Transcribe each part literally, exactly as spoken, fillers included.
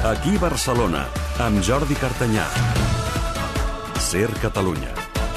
Aquí Barcelona, amb Jordi Cartanyà. Ser Catalunya.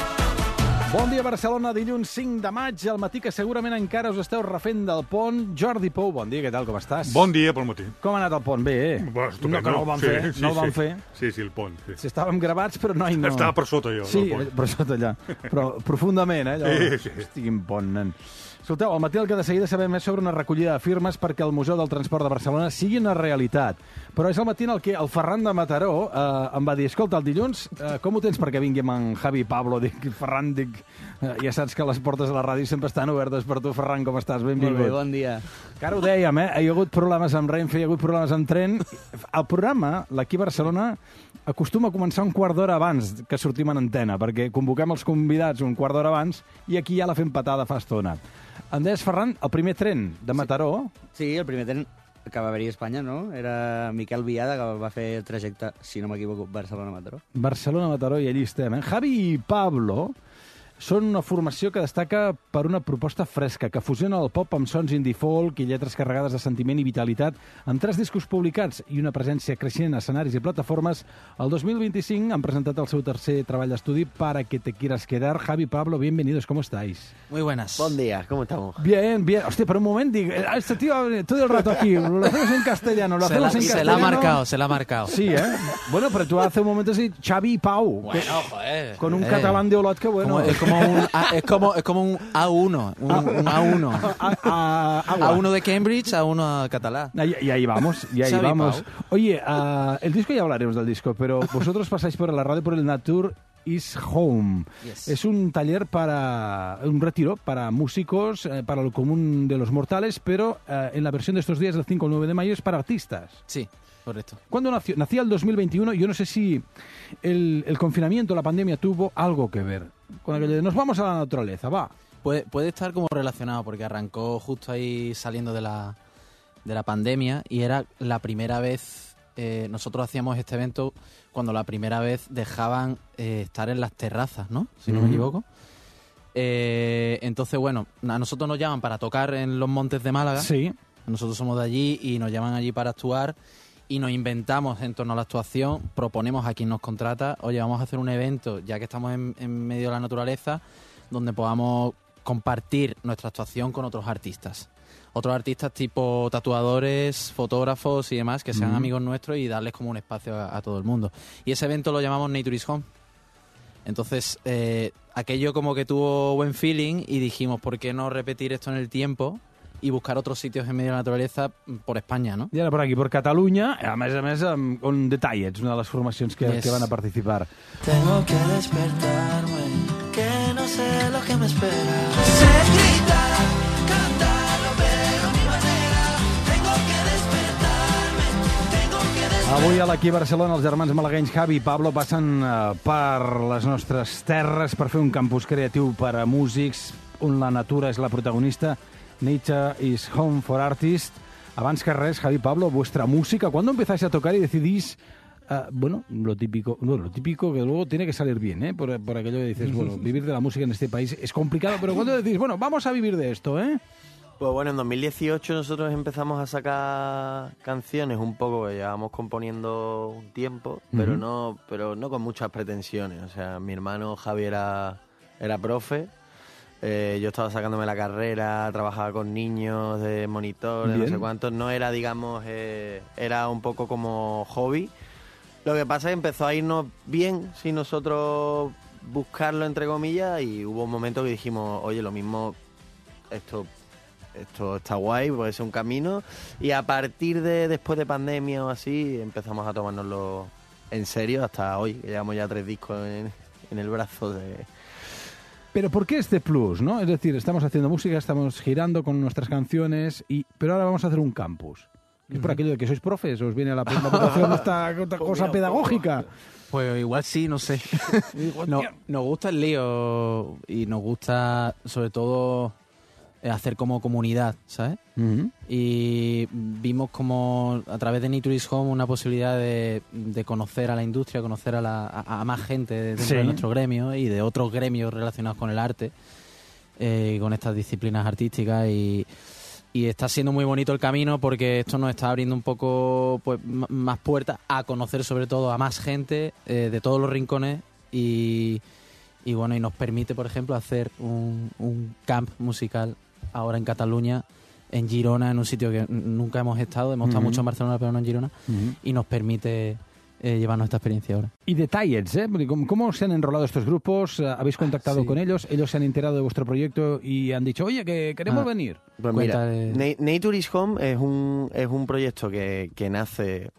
Bon dia, Barcelona, dilluns cinc de maig, al matí, que segurament encara us esteu refent del pont. Jordi Pou, bon dia, què tal, com estàs? Bon dia pel matí. Com ha anat el pont? Bé, eh? Bueno, no, que no el van sí, fer, sí, no el van sí. fer. Sí, sí, el pont. Sí. Si estàvem gravats, però noi, no... Estava per sota jo, sí, del pont. per sota allà. Però profundament, eh? Allò... Sí, sí. Hosti, quin pont, nen. Escolteu, al matí el que de seguida sabem és sobre una recollida de firmes perquè el Museu del Transport de Barcelona sigui una realitat. Però és el matí en el que el Ferran de Mataró eh, em va dir, escolta, el dilluns, eh, com ho tens perquè vingui amb en Javi i Pablo? Dic, Ferran, dic, eh, ja saps que les portes de la ràdio sempre estan obertes per tu, Ferran, com estàs? Benvingut. Molt bé, bon dia. Que ara ho dèiem, eh? Hi ha hagut problemes amb Renfe, hi ha hagut problemes amb tren. El programa, l'Aquí Barcelona, acostuma a començar un quart d'hora abans que sortim en antena, perquè convoquem els convidats un quart d'hora abans i aquí ja la fem patada fa estona. Em deies, Ferran, el primer tren de Mataró... Sí, el primer tren que va haver-hi a Espanya, no? Era Miquel Viada, que va fer el trajecte, si no m'equivoco, Barcelona-Mataró. Barcelona-Mataró, i allí estem, eh? Javi i Pablo són una formació que destaca per una proposta fresca, que fusiona el pop amb sons indie folk i lletres carregades de sentiment i vitalitat, amb tres discos publicats i una presència creixent en escenaris i plataformes. El dos mil vint-i-cinc han presentat el seu tercer treball d'estudi, Para que te quieras quedar. Javi, Pablo, bienvenidos, ¿cómo estáis? Muy buenas. Bon dia, ¿cómo estamos? Bien, bien. Hostia, por un momento digo, este tío todo el rato aquí, lo hacemos en castellano, lo se hacemos la, en se castellano. la ha marcado, se la ha marcado. Sí, ¿eh? Bueno, pero tú hace un momento así, Xavi y Pau. Bueno, que, joder. Con un eh, catalán de Olot que bueno. Como, es, como un, a, es, como, es como un A uno, un, un A uno. A, a, A uno de Cambridge, A uno catalán. Y, y ahí vamos, y ahí Xavi vamos. Pau. Oye, uh, el disco ya hablaremos del disco, pero vosotros pasáis por la radio por el Nature is Home. Yes. Es un taller para, un retiro para músicos, eh, para lo común de los mortales, pero eh, en la versión de estos días del cinco al nueve de mayo es para artistas. Sí, correcto. ¿Cuándo nació? Nacía el dos mil veintiuno. Yo no sé si el, el confinamiento, la pandemia tuvo algo que ver con aquello de nos vamos a la naturaleza, va. Puede, puede estar como relacionado, porque arrancó justo ahí saliendo de la, de la pandemia y era la primera vez, eh, nosotros hacíamos este evento cuando la primera vez dejaban eh, estar en las terrazas, ¿no? Si no Mm. me equivoco. Eh, entonces, bueno, a nosotros nos llaman para tocar en los Montes de Málaga. Sí. Nosotros somos de allí y nos llaman allí para actuar y nos inventamos en torno a la actuación, proponemos a quien nos contrata, oye, vamos a hacer un evento, ya que estamos en, en medio de la naturaleza, donde podamos compartir nuestra actuación con otros artistas. Otros artistas tipo tatuadores, fotógrafos y demás, que sean Mm. amigos nuestros y darles como un espacio a, a todo el mundo. Y ese evento lo llamamos Nature is Home. Entonces, eh, aquello como que tuvo buen feeling y dijimos, ¿por qué no repetir esto en el tiempo y buscar otros sitios en medio de la naturaleza por España, no? I ara per aquí, per Catalunya, a més a més, amb un detall, ets una de les formacions que, Yes. que van a participar. Tengo que despertarme, que no sé lo que me espera. Sé gritar, cantarlo, pero a mi manera. Tengo que despertarme, tengo que despertarme. Avui a l'Aquí Barcelona els germans malaguenys Javi i Pablo passen eh, per les nostres terres per fer un campus creatiu per a músics on la natura és la protagonista. Nature is Home for Artists. Abans que res, Javi y Pablo, vuestra música, ¿cuándo empezáis a tocar y decidís, uh, bueno, lo típico, bueno, lo típico que luego tiene que salir bien, ¿eh? Por, por aquello que dices, bueno, vivir de la música en este país es complicado, pero ¿cuándo decís, bueno, vamos a vivir de esto, eh? Pues bueno, en dos mil dieciocho nosotros empezamos a sacar canciones un poco que llevábamos componiendo un tiempo, pero Ujú. no pero no con muchas pretensiones. O sea, mi hermano Javi era, era profe, eh, yo estaba sacándome la carrera, trabajaba con niños de monitor, de no Bien. sé cuántos. No era, digamos, eh, era un poco como hobby. Lo que pasa es que empezó a irnos bien sin nosotros buscarlo, entre comillas, y hubo un momento que dijimos, oye, lo mismo, esto... Esto está guay, puede ser un camino. Y a partir de después de pandemia o así, empezamos a tomárnoslo en serio hasta hoy, que llevamos ya tres discos en, en el brazo de... Pero ¿por qué este plus, no? Es decir, estamos haciendo música, estamos girando con nuestras canciones, y pero ahora vamos a hacer un campus. ¿Es por aquello de que sois profes? ¿Os viene a la presentación esta, esta cosa pedagógica? Pues igual sí, no sé. No, nos gusta el lío y nos gusta sobre todo eh, hacer como comunidad, ¿sabes? Uh-huh. Y vimos como a través de Nature is Home una posibilidad de, de conocer a la industria, conocer a, la, a, a más gente dentro Sí. de nuestro gremio y de otros gremios relacionados con el arte, eh, con estas disciplinas artísticas, y y está siendo muy bonito el camino porque esto nos está abriendo un poco pues m- más puertas a conocer sobre todo a más gente eh, de todos los rincones y, y bueno, y nos permite, por ejemplo, hacer un, un camp musical ahora en Cataluña, en Girona, en un sitio que n- nunca hemos estado, hemos estado Ujú. mucho en Barcelona pero no en Girona, Ujú. y nos permite eh, llevarnos esta experiencia ahora. Y detalles, ¿eh? Porque ¿Cómo, cómo se han enrolado estos grupos? ¿Habéis contactado Sí. con ellos? ¿Ellos se han enterado de vuestro proyecto y han dicho, oye, que queremos Ah. venir? Pues mira, Cuéntale. Na- Nature is Home es un, es un proyecto que, que nace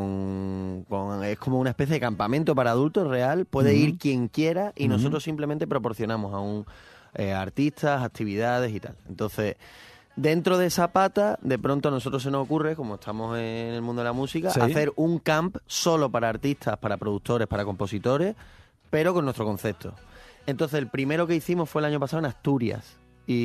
con, con- es como una especie de campamento para adultos real. Puede Ujú. ir quien quiera y Ujú. nosotros simplemente proporcionamos a un eh, artistas, actividades y tal. Entonces, dentro de esa pata, de pronto a nosotros se nos ocurre, como estamos en el mundo de la música, Sí. hacer un camp solo para artistas, para productores, para compositores, pero con nuestro concepto. Entonces, el primero que hicimos fue el año pasado en Asturias.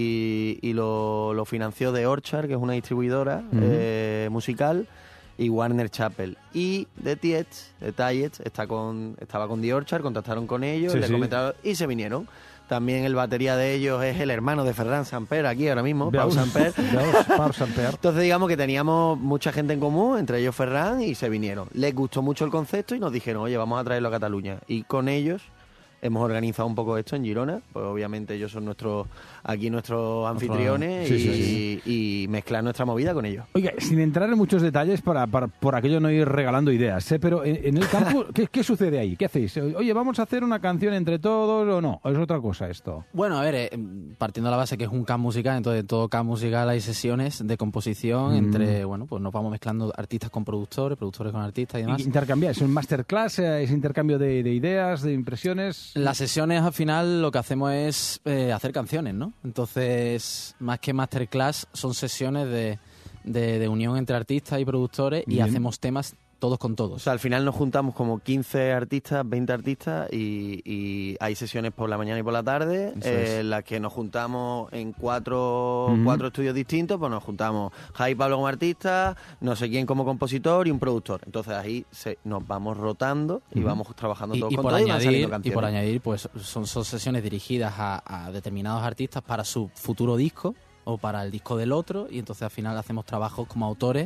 Y, y lo, lo financió The Orchard, que es una distribuidora Ujú. eh, musical, y Warner Chappell. Y The Tietz, The Tietz, está con, estaba con The Orchard, contactaron con ellos, Sí, le sí. comentaron y se vinieron. También el batería de ellos es el hermano de Ferran Samper, aquí ahora mismo, Pau Veus? Samper. Veus? Pau Samper. Entonces digamos que teníamos mucha gente en común, entre ellos Ferran, y se vinieron. Les gustó mucho el concepto y nos dijeron, oye, vamos a traerlo a Cataluña. Y con ellos hemos organizado un poco esto en Girona, pues obviamente ellos son nuestros, aquí nuestros anfitriones Sí, y, sí, y mezclar nuestra movida con ellos. Oiga, sin entrar en muchos detalles para, para por aquello no ir regalando ideas, ¿eh? Pero en, en el campo, ¿qué, ¿qué sucede ahí? ¿Qué hacéis? Oye, ¿vamos a hacer una canción entre todos o no? ¿O es otra cosa esto? Bueno, a ver, eh, partiendo de la base que es un camp musical, entonces en todo camp musical hay sesiones de composición Mm. entre, bueno, pues nos vamos mezclando artistas con productores, productores con artistas y demás. Intercambiar, ¿es un masterclass? ¿Es intercambio de, de ideas, de impresiones? Las sesiones al final lo que hacemos es eh, hacer canciones, ¿no? Entonces, más que masterclass, son sesiones de, de, de unión entre artistas y productores y Bien. hacemos temas todos con O todos. sea, al final nos juntamos como quince artistas, veinte artistas y, y hay sesiones por la mañana y por la tarde, Eso eh, es. en las que nos juntamos en cuatro, Ujú. cuatro estudios distintos, pues nos juntamos Javi Pablo como artista, no sé quién como compositor y un productor. Entonces ahí se, nos vamos rotando y Ujú. vamos trabajando Y, todos y con por todo y van añadir, saliendo y canciones. por añadir, pues son, son sesiones dirigidas a, a determinados artistas para su futuro disco o para el disco del otro, y entonces al final hacemos trabajos como autores,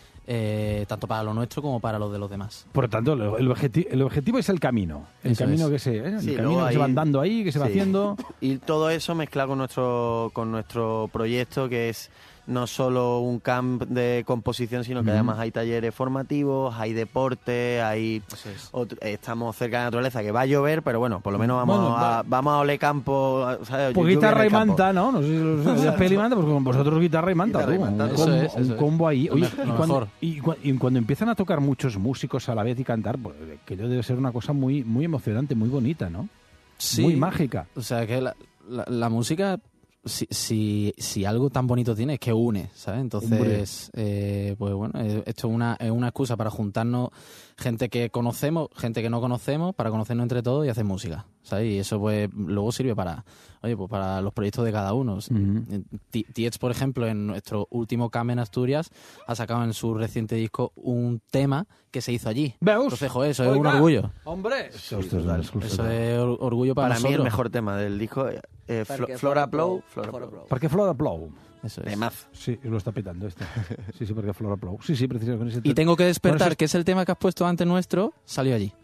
eh, tanto para lo nuestro como para los de los demás. Por lo tanto, el, el objeti- el objetivo es el camino. El Eso camino es. que se, ¿eh? el Sí, camino luego que se va ahí- andando ahí, que se va Sí. haciendo. Y todo eso mezclado con nuestro, con nuestro proyecto, que es no solo un camp de composición, sino que Ujú. además hay talleres formativos, hay deporte, hay otro- estamos cerca de la naturaleza, que va a llover, pero bueno, por lo menos vamos Bueno, a va- vamos a ole campo. ¿Sabes? Pues Lluvia en guitarra el y campo. manta, ¿no? No sé si lo sabes, peli y manta, pues con vosotros guitarra y manta, Guitarra y tú, manta, un, eso combo, es, eso un es. combo ahí. Lo Oye, me- y, lo cuando, mejor. y cua- y cuando empiezan a tocar muchos músicos a la vez y cantar, pues aquello debe ser una cosa muy, muy emocionante, muy bonita, ¿no? Sí. Muy mágica. O sea, que la, la, la música, si, si, si algo tan bonito tiene, es que une, ¿sabes? Entonces, eh, pues bueno, eh, esto es una, es una excusa para juntarnos gente que conocemos, gente que no conocemos, para conocernos entre todos y hacer música, ¿sabes? Y eso pues luego sirve para, oye, pues para los proyectos de cada uno. Ujú. T- Tietz, por ejemplo, en nuestro último camp en Asturias, ha sacado en su reciente disco un tema que se hizo allí. ¿Veus? Entonces, joder, eso es un Oiga. orgullo. ¡Hombre! Sí, Esto es una total. excusa. Eso es or- orgullo para, Para mí el nosotros. mejor tema del disco es eh, Flo- Perquè Flora Flora Plou, Plou, Flora Flora Plou. Plou. Perquè Flora plou. Eso es. Temazo. Sí, lo está petando este. Sí, sí, porque Flora plou. Sí, sí, precisamente con ese Y tengo que despertar, Con eso- que es el tema que has puesto antes nuestro, salió allí.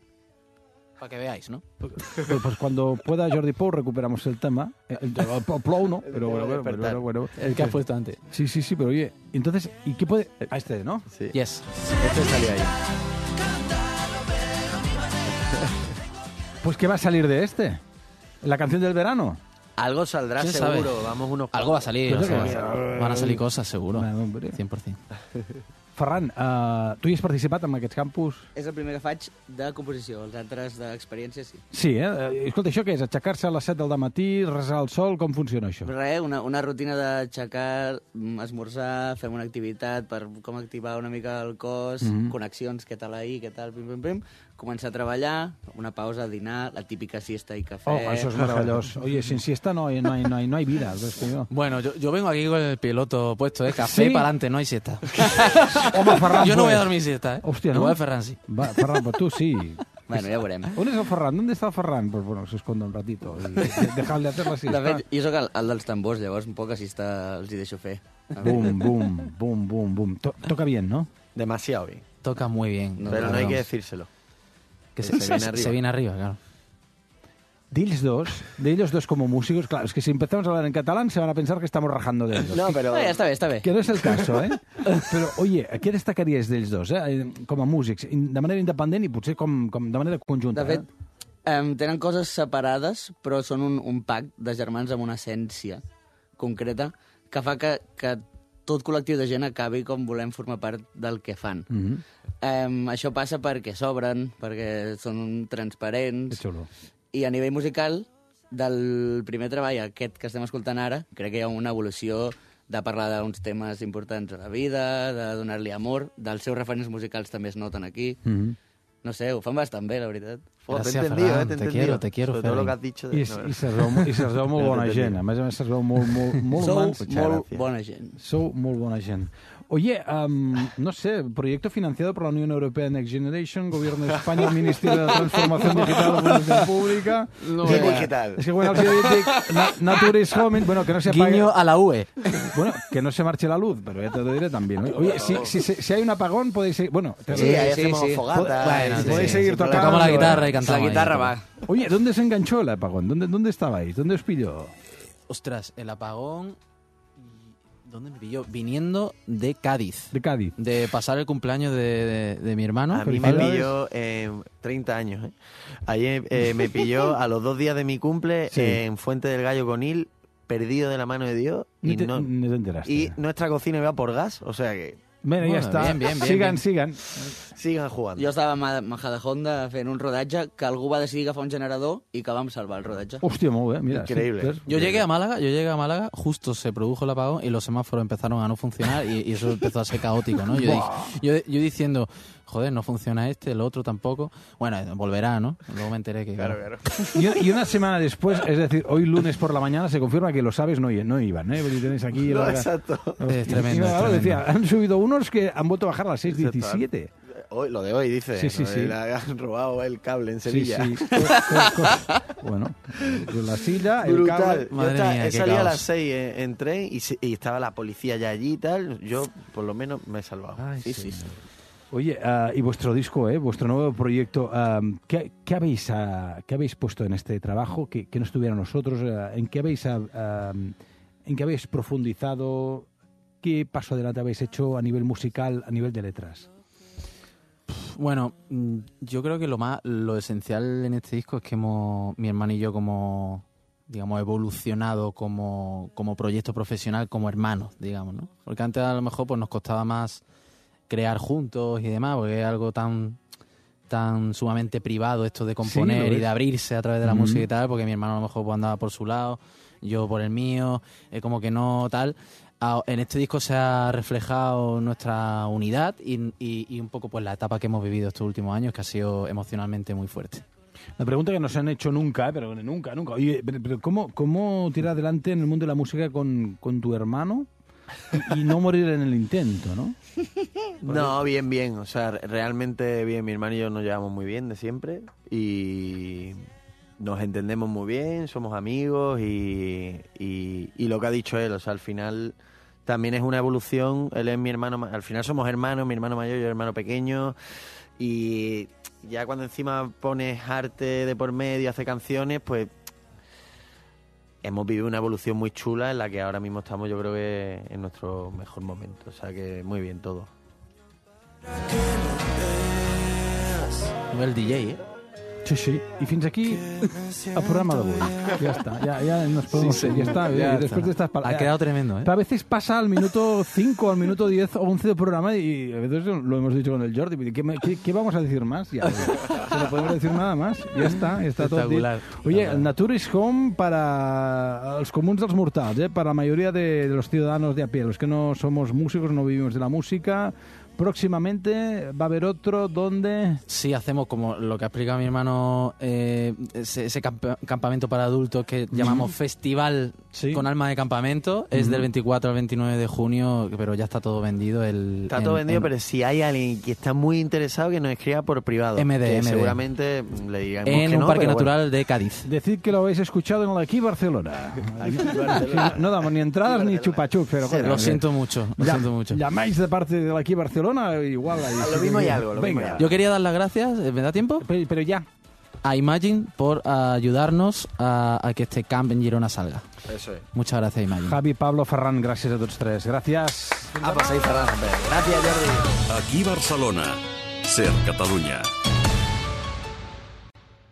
Para que veáis, ¿no? Pues, pues cuando pueda Jordi Pou recuperamos el tema. El, el- el plou no, pero bueno, bueno, pero bueno, bueno. El que has puesto antes. Sí, sí, sí, pero oye, entonces, ¿y qué puede...? A este, ¿no? Sí. Yes. Este salió ahí. Pues ¿qué va a salir de este? ¿La canción del verano? Algo saldrá ¿Quién sabe? seguro, vamos unos Algo va a salir, Pues o yo sea, creo que- van a salir cosas, seguro. Va, hombre. cien por ciento. Ferran, uh, tu hi has participat en aquests campus? És el primer que faig de composició, els altres d'experiència sí. Sí, eh? Eh, Escolta, això què és? Aixecar-se a les set del matí, resar el sol, com funciona això? Res, una, una rutina d'aixecar, mm, esmorzar, fem una activitat per com activar una mica el cos, Mhm. connexions, què tal ahir, què tal, pim, pim, pim, començar a treballar, una pausa, dinar, la típica siesta i cafè. Oh, això és meravellós. Oye, sin siesta no hay, no hay, no hay, no hay vida. Es que yo... Bueno, yo, yo vengo aquí con el piloto puesto, ¿eh? Café ¿Sí? para adelante, no hay siesta. Home, Ferran, Yo no voy a pues. dormir siesta, ¿eh? Hòstia, Me no? voy a Ferran, sí. Va, Ferran, però tu sí. Bueno, ja ho veurem. On és el Ferran? ¿Dónde está el Ferran? Pues bueno, se esconde un ratito. Y dejadle hacer la siesta. De fet, jo sóc el, el dels tambors, llavors un poc així està, els hi deixo fer. Boom, boom, boom, boom, boom. To toca bien, ¿no? Demasiado bien. Toca muy bien. No, Pero no claro. hay que decírselo. Que Se se, viene se- arriba. se viene arriba, claro. De ellos dos, de ellos dos como músicos, claro, es que si empezamos a hablar en catalán se van a pensar que estamos rajando de ellos. No, pero... Eh, està bé, està bé. Que no es el caso, ¿eh? Però, oye, què destacaries d'ells dos, eh? Com a músics, de manera independent i potser com, com de manera conjunta, De fet, eh? um, tenen coses separades, però són un, un pack de germans amb una essència concreta que fa que, que tot col·lectiu de gent acabi com volem formar part del que fan. Mm -hmm. Um, això passa perquè s'obren, perquè són Que transparents, xulo. i a nivell musical, del primer treball a aquest que estem escoltant ara, crec que hi ha una evolució de parlar d'uns temes importants a la vida, de donar-li amor, dels seus referents musicals també es noten aquí. Mm -hmm. No sé, ho fan bastant bé, la veritat. Oh, te he Gracias, entendido, Ferran, eh, te he te entendido. quiero, te quiero, Sobre todo lo Ferran. que has dicho. I, De... es, no, i se'ls veu, i se'ls veu molt bona gent. A més a més, se'ls veu molt, molt, molt Sou humans. Muchas molt gracias. bona gent. Sou molt bona gent. Oye, um, no sé, proyecto financiado por la Unión Europea Next Generation, Gobierno de España, Ministerio de Transformación Digital, Evolución Pública... No, que, ¿qué tal? Es que bueno, al dic, na, Nature is Home, bueno, que no se apague... Guiño a la U E. Bueno, que no se marche la luz, pero ya te lo diré también. ¿no? Oye, si, si, si, si hay un apagón, podéis seguir... Bueno, te lo Sí, diré. ahí sí, hacemos sí. fogatas. Bueno, y- sí, podéis sí, seguir sin tocando. problema. Tocamos la guitarra y La cantamos. ahí, guitarra todo. va. Oye, ¿dónde se enganchó el apagón? ¿Dónde, dónde estabais? ¿Dónde os pilló? Ostras, el apagón... ¿Dónde me pilló? Viniendo de Cádiz. De Cádiz. De pasar el cumpleaños de, de- de mi hermano. A mí me Felicidades. pilló en treinta años. ¿eh? Ayer eh, me pilló a los dos días de mi cumple Sí. en Fuente del Gallo Conil, perdido de la mano de Dios. Ni Y, te, no, ni te enteraste. y nuestra cocina iba por gas, o sea que Bueno, ya Bueno, está. bien, bien, bien, sigan, bien. sigan. sigan jugando. Jo estava a Ma- Majadahonda fent un rodatge que algú va decidir agafar un generador i que vam salvar el rodatge. Hostia, muy bien, mira. Increíble. sí, pues, Yo llegué a Málaga, yo llegué a Málaga, justo se produjo el apagón y los semáforos empezaron a no funcionar y, y eso empezó a ser caótico, ¿no? Yo, di- yo, yo diciendo, joder, no funciona este, el otro tampoco. Bueno, volverá, ¿no? Luego me enteré que... Claro, claro. Y, y una semana después, es decir, hoy lunes por la mañana, se confirma que los aves no, i- no iban, ¿eh? Porque tenéis aquí... No, la- exacto. Es Y- tremendo, y es claro, tremendo. decía, han subido unos que han vuelto a bajar a las seis diecisiete. Hoy, lo de hoy, dice. Sí, sí, ¿no? sí. Le han robado el cable en Sí, Sevilla. sí. Co- co- co- bueno, la silla, el Brutal. cable... Yo Madre estaba- mía, he qué salido a caos. las seis en, en tren y, se- y estaba la policía ya allí y tal. Yo, por lo menos, me he salvado. Ay, sí, sí. sí. Oye, ah, y vuestro disco, ¿eh? Vuestro nuevo proyecto, ah, ¿qué, qué habéis, ah, ¿qué habéis puesto en este trabajo que, que no estuviera nosotros? Ah, ¿En qué habéis, ah, ah, en qué habéis profundizado? ¿Qué paso adelante habéis hecho a nivel musical, a nivel de letras? Bueno, mm, yo creo que lo más, lo esencial en este disco es que hemos, mi hermano y yo como, digamos, evolucionado como, como proyecto profesional, como hermanos, digamos, ¿no? Porque antes a lo mejor pues nos costaba más crear juntos y demás, porque es algo tan tan sumamente privado esto de Sí, componer lo y de es. abrirse a través de la Ujú. música y tal, porque mi hermano a lo mejor pues, andaba por su lado, yo por el mío, eh, como que no tal. Ah, En este disco se ha reflejado nuestra unidad y, y- y un poco pues la etapa que hemos vivido estos últimos años, que ha sido emocionalmente muy fuerte. La pregunta que nos han hecho nunca, ¿eh? pero nunca, nunca. Oye, pero, pero ¿cómo, ¿cómo tirar adelante en el mundo de la música con, con tu hermano y, y no morir en el intento, ¿no? No, bien, bien. O sea, realmente bien. Mi hermano y yo nos llevamos muy bien de siempre y nos entendemos muy bien, somos amigos y, y, y lo que ha dicho él, o sea, al final también es una evolución. Él es mi hermano, ma- al final somos hermanos, mi hermano mayor y yo hermano pequeño, y ya cuando encima pones arte de por medio, hace canciones, pues hemos vivido una evolución muy chula en la que ahora mismo estamos, yo creo que en nuestro mejor momento. O sea que muy bien todo. El D J, ¿eh? Sí, sí. Y fins aquí el programa d'avui. Ya está, ya, ya nos podemos Sí, ir, ya está. ya y está. después de estas Ha palabras. quedado tremendo, ¿eh? Pero a veces pasa al minuto cinco, al minuto diez o once del programa y a veces lo hemos dicho con el Jordi. ¿Qué, me- qué, qué vamos a decir más? Ya, ya. No podemos decir nada más. Ya está, ya está todo dit. Espectacular. Oye, el Nature is Home para los comuns dels mortals, ¿eh? Para la mayoría de, de los ciudadanos de a pie, los que no somos músicos, no vivimos de la música, próximamente va a haber otro donde... Sí, hacemos como lo que ha explicado mi hermano, eh, ese, ese camp- campamento para adultos que llamamos Festival Sí. con Alma de Campamento. Es del veinticuatro al veintinueve de junio, pero ya está todo vendido. El, Está en- todo vendido, en pero si hay alguien que está muy interesado, que nos escriba por privado. M D, que M D. seguramente le diremos en que un no, parque pero natural bueno. de Cádiz. Decid que lo habéis escuchado en el Aquí Barcelona. Sí, no damos ni entradas ni chupachups, pero joder, Lo eh, siento mucho, lo ya- siento mucho. Llamáis de parte del Aquí Barcelona, igual ahí. Lo mismo y algo, lo mismo y Venga. algo. Yo quería dar las gracias, ¿me da tiempo? Pero, pero ya. A Imagine por ayudarnos a, a que este camp en Girona salga. Eso es. Muchas gracias, Imagine. Javi, Pablo, Ferran, gràcies a tots tres. Gràcies. Ah, pues ahí Ferran. Gracias, Jordi. Aquí Barcelona. Ser Catalunya.